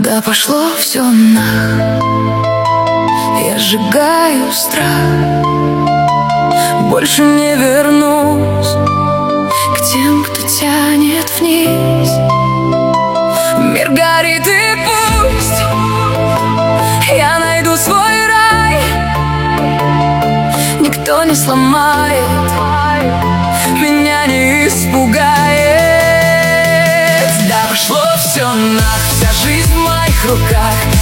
Да пошло все нах, я сжигаю страх. Больше не вернусь к тем, кто тянет вниз. Мир горит и пусть я найду свой рай. Никто не сломает, меня не испугает. Да пошло все нах, вся жизнь в моих руках.